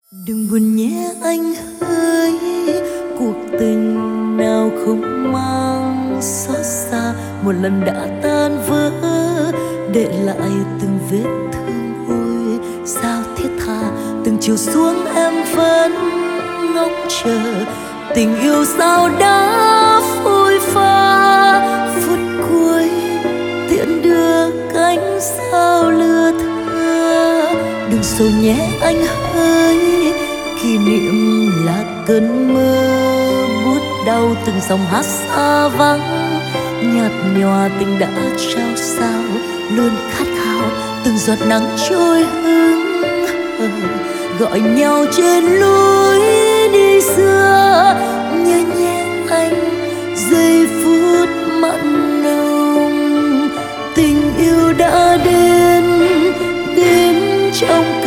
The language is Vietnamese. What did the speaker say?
Đừng buồn nhé anh ơi, cuộc tình nào không mang xót xa, một lần đã tan vỡ để lại từng vết thương. Ôi sao thiết tha, từng chiều xuống em vẫn ngóng chờ tình yêu sao đã phôi pha. Phút cuối tiễn đưa cánh sao lưa thưa. Đừng sầu nhé anh ơi, kỷ niệm là cơn mơ bút đau từng dòng hát xa vắng. Nhạt nhòa tình đã trao sao, luôn khát khao từng giọt nắng trôi hững hờ, gọi nhau trên lối đi xưa. Nhớ nhé anh, giây phút mặn nồng tình yêu đã đến trong